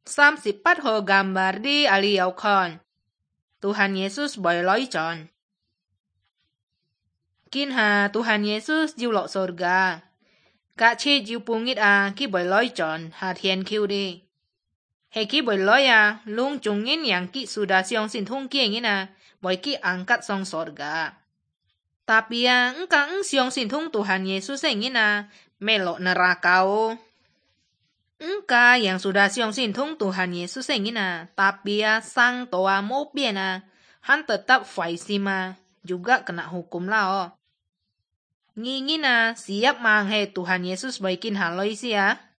34 ho gambar di aliyau kon. Tuhan Yesus boy loi chon. Kinha Tuhan Yesus jiu lọ sorga. Cả chi jiu pungit ki boy loi chon ha thiên kiu đi. He ki boy loi lung chungin yang ki sudah siong sin thung kia ngina boy ki angkat song sorga. Tapi engkang siong sin thung Tuhan Yesus ngina melok neraka o. Engka yang sudah siong sin thung Tuhan Yesus ngina tapi sang toa mau bien han tetap phải sima juga kena hukum lah o. Ngingina siap mang he Tuhan Yesus baikin haloi siya.